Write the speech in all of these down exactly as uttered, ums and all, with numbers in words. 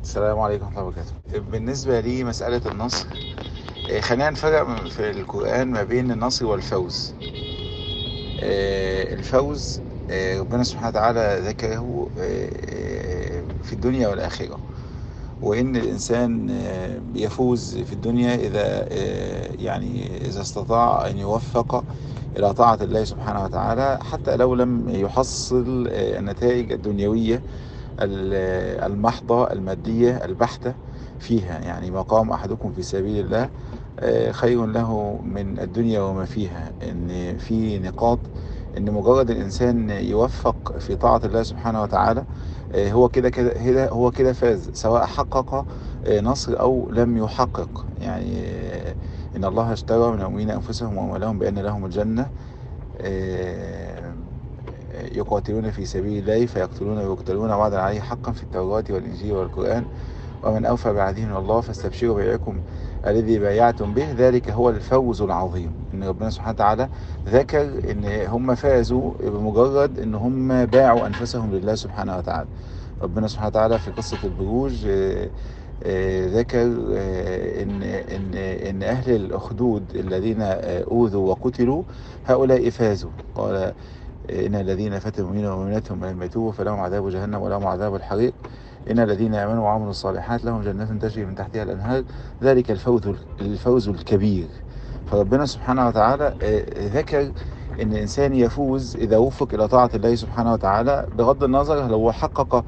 السلام عليكم ورحمة الله وبركاته. بالنسبة لي مسألة النصر، آه، خلينا نفرق في القرآن ما بين النصر والفوز. آه، الفوز آه، ربنا سبحانه وتعالى ذكره آه، آه، في الدنيا والآخرة، وإن الإنسان آه، بيفوز في الدنيا إذا آه، يعني إذا استطاع أن يوفق إلى طاعة الله سبحانه وتعالى، حتى لو لم يحصل آه، النتائج الدنيوية المحضة المادية البحتة فيها. يعني مقام أحدكم في سبيل الله آه، خير له من الدنيا وما فيها. إن في نقاط إن مجرد الإنسان يوفق في طاعة الله سبحانه وتعالى آه، هو كده كده هو كده فاز، سواء حقق آه، نصر أو لم يحقق. يعني آه، إن الله اشترى من المؤمنين أنفسهم وأموالهم بأن لهم الجنة، آه، يقاتلون في سبيل الله فيقتلون ويقتلون وعدا عليه حقا في التوراة والإنجيل والقرآن، ومن أوفى بعهده من الله فاستبشروا بيعكم الذي بايعتم به، ذلك هو الفوز العظيم. إن ربنا سبحانه وتعالى ذكر إن هم فازوا بمجرد إن هم باعوا أنفسهم لله سبحانه وتعالى. ربنا سبحانه وتعالى في قصة البروج آه، آه، ذكر آه، إن إن إن أهل الأخدود الذين آه، أوذوا وقتلوا هؤلاء فازوا. قال إن الذين فتنوا المؤمنين والمؤمنات ثم لم يتوبوا فلهم عذاب جهنم ولهم عذاب الحريق، إن الذين آمنوا وعملوا الصالحات لهم جنات تجري من تحتها الأنهار، ذلك الفوز الفوز الكبير. فربنا سبحانه وتعالى ذكر إن الإنسان يفوز إذا وفق إلى طاعة الله سبحانه وتعالى، بغض النظر لو حقق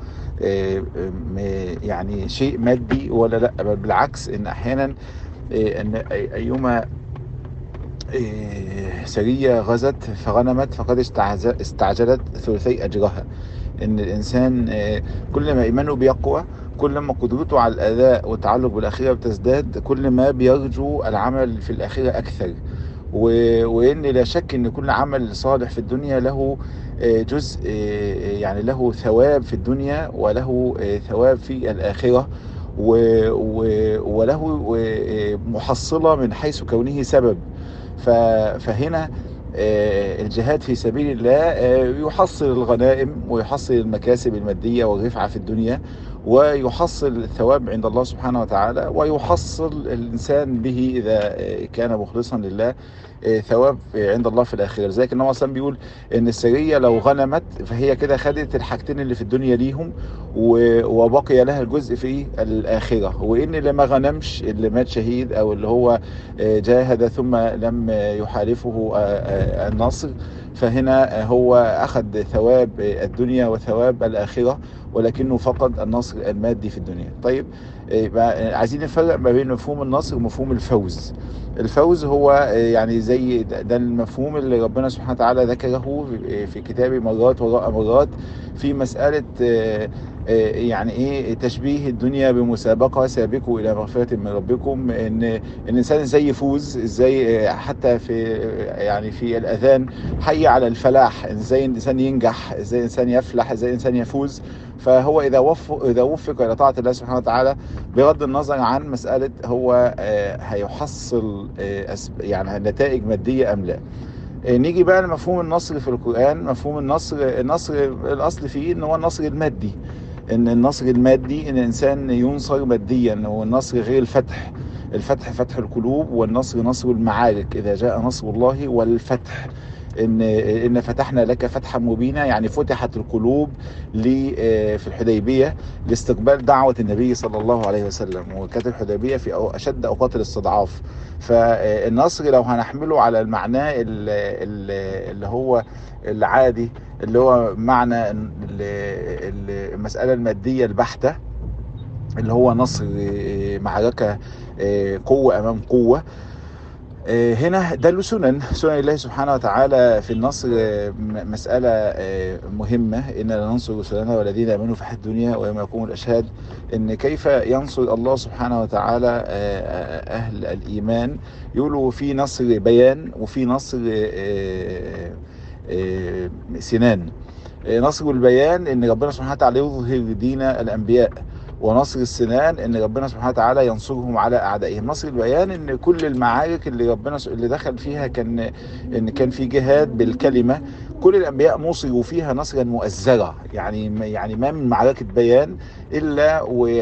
يعني شيء مادي ولا لا، بل بالعكس. إن أحيانا إن أيما سرية غزت فغنمت فقد استعجلت ثلثي أجرها. إن الإنسان كل ما إيمانه بيقوى، كل ما قدرته على الأداء والتعلق بالآخرة بتزداد، كل ما بيرجو العمل في الآخرة أكثر. وإن لا شك إن كل عمل صالح في الدنيا له جزء، يعني له ثواب في الدنيا وله ثواب في الآخرة، وله محصلة من حيث كونه سبب. فهنا الجهاد في سبيل الله يحصل الغنائم ويحصل المكاسب المادية والرفعة في الدنيا، ويحصل الثواب عند الله سبحانه وتعالى، ويحصل الإنسان به إذا كان مخلصا لله ثواب عند الله في الآخرة. لذلك النبي صلى الله عليه وسلم بيقول إن السرية لو غنمت فهي كده خدت الحاجتين اللي في الدنيا ليهم، وبقي لها الجزء في الآخرة. وإن اللي ما غنمش، اللي مات شهيد أو اللي هو جاهد ثم لم يحالفه النصر، فهنا هو أخذ ثواب الدنيا وثواب الآخرة، ولكنه فقد النصر المادي في الدنيا. طيب، عايزين نفرق ما بين مفهوم النصر ومفهوم الفوز. الفوز هو يعني زي ده المفهوم اللي ربنا سبحانه وتعالى ذكره في كتابه مرات وراء مرات في مسألة يعني ايه تشبيه الدنيا بمسابقة سابقوا الى مغفرة من ربكم. ان الانسان ازاي يفوز، ازاي حتى في يعني في الاذان حي على الفلاح، ازاي الانسان ينجح، ازاي الانسان يفلح، ازاي الانسان يفوز. فهو اذا وفق اذا وفق الى طاعة الله سبحانه وتعالى، بغض النظر عن مسألة هو هيحصل يعني نتائج مادية ام لا. نيجي بقى لمفهوم النصر في القرآن. مفهوم النصر النصر الاصل فيه ان هو النصر المادي. ان النصر المادي ان الانسان ينصر ماديا، والنصر غير الفتح. الفتح فتح القلوب، والنصر نصر المعارك اذا جاء نصر الله والفتح. ان ان فتحنا لك فتحا مبينا، يعني فتحت القلوب في الحديبيه لاستقبال دعوه النبي صلى الله عليه وسلم، وكانت الحديبيه في اشد اوقات الاستضعاف. فالنصر لو هنحمله على المعنى اللي هو العادي، اللي هو معنى المسألة المادية البحتة، اللي هو نصر معركة قوة أمام قوة، هنا ده له سنن سنن الله سبحانه وتعالى في النصر. مسألة مهمة، إن ننصر رسلنا والذين آمنوا في حياة الدنيا ويوم يقوم الأشهاد. إن كيف ينصر الله سبحانه وتعالى أهل الإيمان. يقولوا في نصر بيان وفي نصر سنان. نصر البيان ان ربنا سبحانه وتعالى يظهر دين الانبياء، ونصر السنان ان ربنا سبحانه وتعالى ينصرهم على اعدائهم. نصر البيان ان كل المعارك اللي ربنا اللي دخل فيها كان ان كان في جهاد بالكلمه، كل الانبياء نصروا فيها نصرا مؤزرا، يعني يعني ما من معركه بيان الا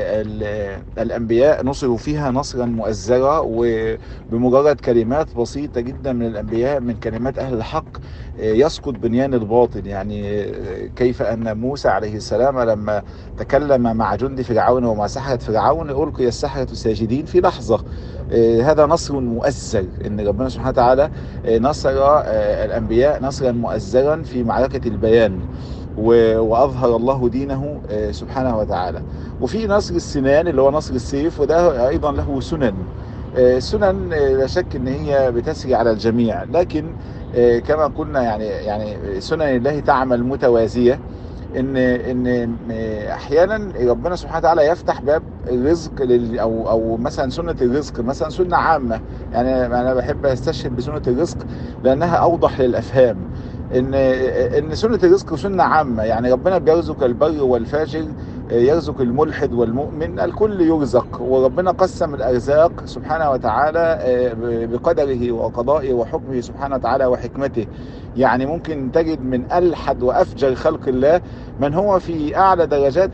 والانبياء نصروا فيها نصرا مؤزرا، وبمجرد كلمات بسيطه جدا من الانبياء من كلمات اهل الحق يسقط بنيان الباطل. يعني كيف ان موسى عليه السلام لما تكلم مع جند فرعون ومع سحرة فرعون القي السحرة ساجدين في لحظه. هذا نصر مؤزر، ان ربنا سبحانه وتعالى نصر الانبياء نصرا مؤزرا في معركه البيان، واظهر الله دينه سبحانه وتعالى. وفي نصر السنان اللي هو نصر السيف، وده ايضا له سنن. السنن لا شك ان هي بتسري على الجميع، لكن كما قلنا يعني يعني سنن الله تعمل متوازيه. ان ان احيانا ربنا سبحانه وتعالى يفتح باب الرزق لل او او مثلا سنه الرزق مثلا سنه عامه. يعني انا بحب استشهد بسنه الرزق لانها اوضح للافهام. ان ان سنه الرزق سنه عامه، يعني ربنا بيرزق البر والفاجر، يرزق الملحد والمؤمن، الكل يرزق. وربنا قسم الارزاق سبحانه وتعالى بقدره وقضائه وحكمه سبحانه وتعالى وحكمته. يعني ممكن تجد من الحد وافجر خلق الله من هو في اعلى درجات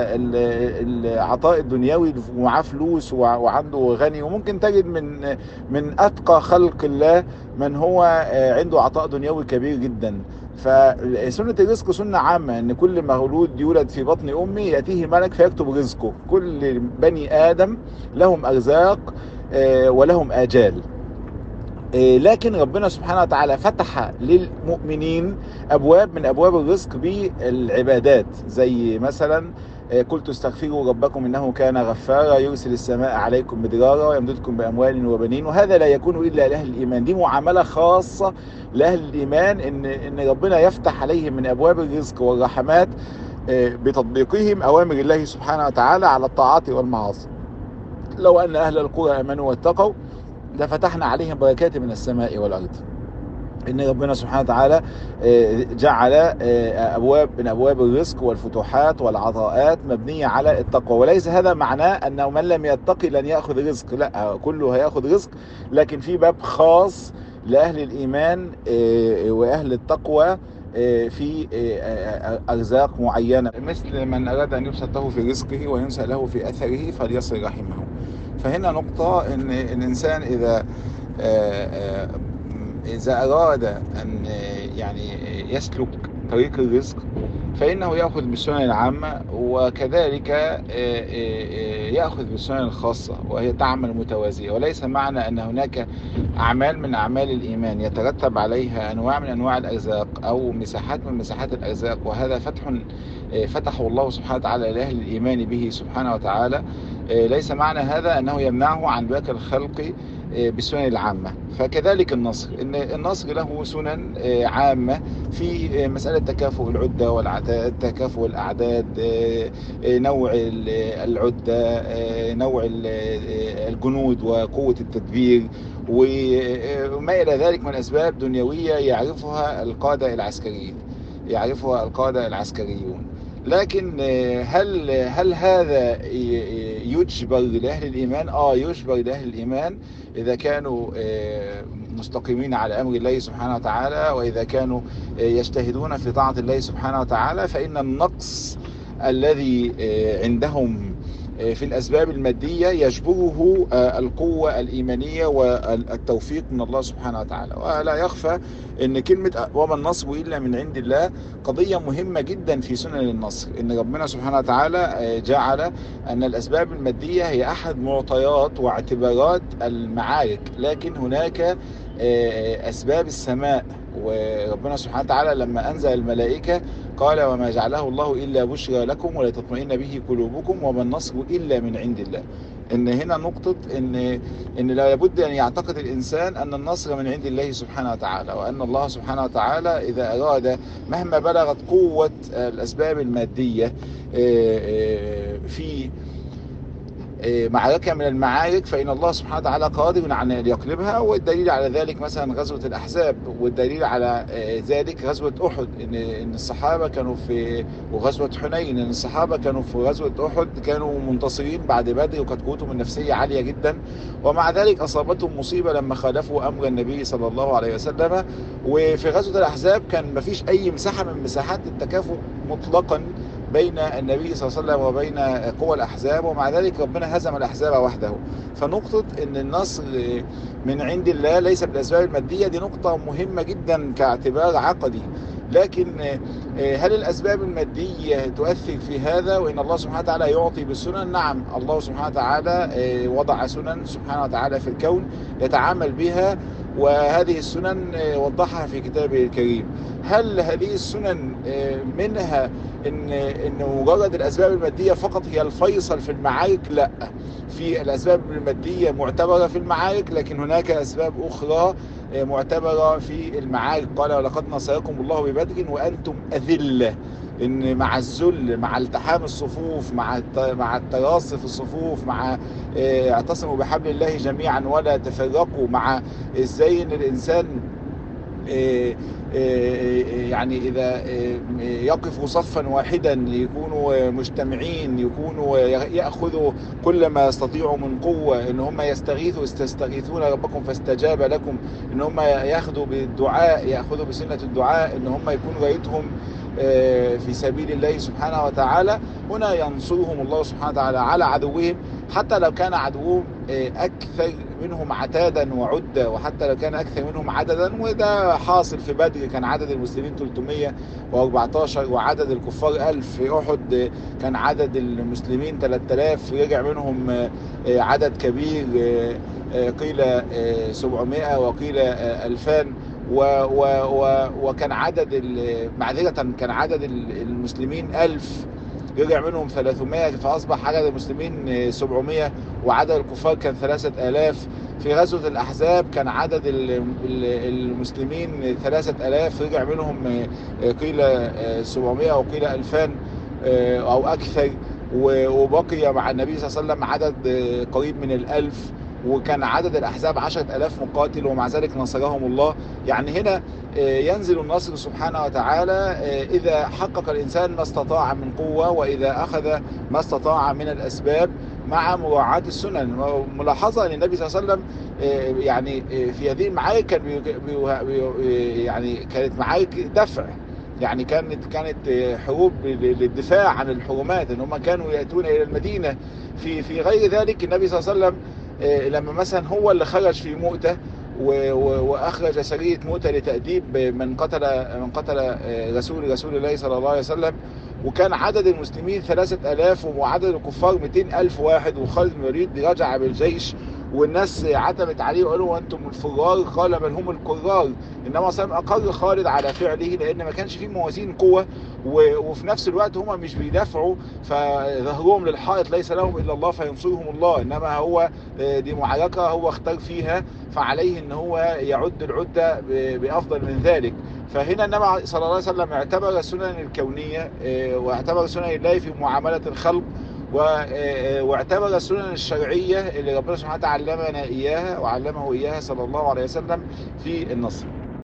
العطاء الدنيوي ومعاه فلوس وعنده غني، وممكن تجد من من اتقى خلق الله من هو عنده عطاء دنيوي كبير جدا. فسنة الرزق سنة عامة، ان كل مولود يولد في بطن امه يأتيه ملك فيكتب رزقه. كل بني ادم لهم ارزاق ولهم آجال. لكن ربنا سبحانه وتعالى فتح للمؤمنين أبواب من أبواب الرزق بالعبادات، زي مثلا قلت استغفروا ربكم إنه كان غفارا يرسل السماء عليكم مدرارا ويمددكم بأموال وبنين. وهذا لا يكون إلا لأهل الإيمان. دي معاملة خاصة لأهل الإيمان، إن إن ربنا يفتح عليهم من أبواب الرزق والرحمات بتطبيقهم أوامر الله سبحانه وتعالى على الطاعات والمعاصي. لو أن أهل القرى آمنوا واتقوا لفتحنا عليهم بركات من السماء والأرض. إن ربنا سبحانه وتعالى جعل أبواب من أبواب الرزق والفتوحات والعطاءات مبنية على التقوى. وليس هذا معناه أنه من لم يتقي لن يأخذ رزق، لا، كله هيأخذ رزق، لكن في باب خاص لأهل الإيمان وأهل التقوى في أرزاق معينة، مثل من أراد أن يبسط له في رزقه وينسى له في أثره فليصل رحمه. فهنا نقطة إن الإنسان إذا إذا أراد أن يعني يسلك طريق الرزق فإنه يأخذ بالسنن العامة، وكذلك يأخذ بالسنن الخاصة، وهي تعمل متوازية. وليس معنى أن هناك أعمال من أعمال الإيمان يترتب عليها أنواع من أنواع الأرزاق أو مساحات من مساحات الأرزاق، وهذا فتح فتحه الله سبحانه وتعالى لأهل الإيمان به سبحانه وتعالى، ليس معنى هذا أنه يمنعه عن باقي الخلق بالسنن العامة. فكذلك النصر، إن النصر له سنن عامة في مسألة تكافؤ العدة والعداد، تكافؤ الأعداد، نوع العدة، نوع الجنود وقوة التدبير، وما إلى ذلك من أسباب دنيوية يعرفها القادة العسكريين يعرفها القادة العسكريون. لكن هل هل هذا يجبر لأهل الإيمان؟ آه يجبر لأهل الإيمان إذا كانوا مستقيمين على أمر الله سبحانه وتعالى، وإذا كانوا يجتهدون في طاعة الله سبحانه وتعالى، فإن النقص الذي عندهم في الأسباب المادية يجبره القوة الإيمانية والتوفيق من الله سبحانه وتعالى. ولا يخفى أن كلمة وما النصر إلا من عند الله قضية مهمة جدا في سنن النصر، أن ربنا سبحانه وتعالى جعل أن الأسباب المادية هي أحد معطيات واعتبارات المعارك، لكن هناك أسباب السماء. وربنا سبحانه وتعالى لما أنزل الملائكة قال وما جعله الله إلا بشرى لكم ولتطمئن به قلوبكم وما النصر إلا من عند الله. إن هنا نقطة إن إن لابد أن يعتقد الإنسان أن النصر من عند الله سبحانه وتعالى، وأن الله سبحانه وتعالى إذا أراد مهما بلغت قوة الأسباب المادية في معركة من المعارك فإن الله سبحانه وتعالى قادر على أن يقلبها. والدليل على ذلك مثلا غزوة الأحزاب، والدليل على ذلك غزوة أحد، إن إن الصحابة كانوا في، وغزوة حنين، إن الصحابة كانوا في غزوة أحد كانوا منتصرين بعد بدر وكانت قوتهم النفسية عالية جدا، ومع ذلك أصابتهم مصيبة لما خالفوا أمر النبي صلى الله عليه وسلم. وفي غزوة الأحزاب كان مفيش أي مساحة من مساحات التكافؤ مطلقا بين النبي صلى الله عليه وسلم وبين قوى الأحزاب، ومع ذلك ربنا هزم الأحزاب وحده. فنقطة أن النصر من عند الله ليس بالأسباب المادية دي نقطة مهمة جدا كاعتبار عقدي. لكن هل الأسباب المادية تؤثر في هذا؟ وإن الله سبحانه وتعالى يعطي بالسنن. نعم، الله سبحانه وتعالى وضع سنن سبحانه وتعالى في الكون يتعامل بها، وهذه السنن وضحها في كتابه الكريم. هل هذه السنن منها إن إن مجرد الأسباب المادية فقط هي الفيصل في المعارك؟ لا، في الأسباب المادية معتبرة في المعارك، لكن هناك أسباب أخرى معتبرة في المعارك. قال ولقد نصركم الله ببدر وأنتم أذلة، إن مع الذل، مع التحام الصفوف، مع مع التراص في الصفوف، مع اعتصموا بحبل الله جميعا ولا تفرقوا، مع ازاي ان الانسان يعني إذا يقفوا صفا واحدا يكونوا مجتمعين، يكونوا يأخذوا كل ما يستطيعوا من قوة، إن هم يستغيثوا استستغيثون ربكم فاستجاب لكم، إن هم يأخذوا بالدعاء، يأخذوا بسنة الدعاء، إن هم يكون غايتهم في سبيل الله سبحانه وتعالى. هنا ينصرهم الله سبحانه وتعالى على عدوهم، حتى لو كان عدوهم أكثر منهم عتادا وعدة، وحتى لو كان أكثر منهم عددا. وده حاصل في بدر، كان عدد المسلمين ثلاثمائة وأربعة عشر وعدد الكفار ألف. في أحد كان عدد المسلمين ثلاثة آلاف، رجع منهم عدد كبير، قيل سبعمائة وقيل ألفان. و و و وكان عدد معذرة كان عدد المسلمين ألف، رجع منهم ثلاثمائة، فأصبح عدد المسلمين سبعمائة، وعدد الكفار كان ثلاثة آلاف. في غزوة الأحزاب كان عدد المسلمين ثلاثة آلاف، رجع منهم قيل سبعمائة وقيل ألفان أو أكثر، وبقي مع النبي صلى الله عليه وسلم عدد قريب من الألف، وكان عدد الأحزاب عشرة آلاف مقاتل، ومع ذلك نصرهم الله. يعني هنا ينزل النصر سبحانه وتعالى إذا حقق الإنسان ما استطاع من قوة، وإذا أخذ ما استطاع من الأسباب مع مراعاة السنن. ملاحظة أن النبي صلى الله عليه وسلم يعني في هذه المعارك كان يعني كانت معارك دفع، يعني كانت كانت حروب للدفاع عن الحرمات، ان هم كانوا يأتون إلى المدينة. في في غير ذلك النبي صلى الله عليه وسلم لما مثلا هو اللي خرج في مؤتة واخرج سرية مؤتة لتأديب من قتل من قتل رسول رسول الله صلى الله عليه وسلم، وكان عدد المسلمين ثلاثة آلاف وعدد الكفار مئتين ألف واحد، وخالد بن الوليد رجع بالجيش والناس عتبت عليه وقالوا وانتم الفرار، قال بل هم القرار. انما صلى اقر خالد على فعله، لان ما كانش فيه موازين قوة، وفي نفس الوقت هم مش بيدافعوا، فظهرهم للحائط ليس لهم الا الله فينصرهم الله، انما هو دي معركة هو اختار فيها، فعليه ان هو يعد العدة بافضل من ذلك. فهنا النبي صلى الله عليه وسلم اعتبر السنن الكونية واعتبر سنن الله في معاملة الخلق، واعتبر السنن الشرعية اللي ربنا سبحانه وتعالى علمنا إياها وعلمه إياها صلى الله عليه وسلم في النصر.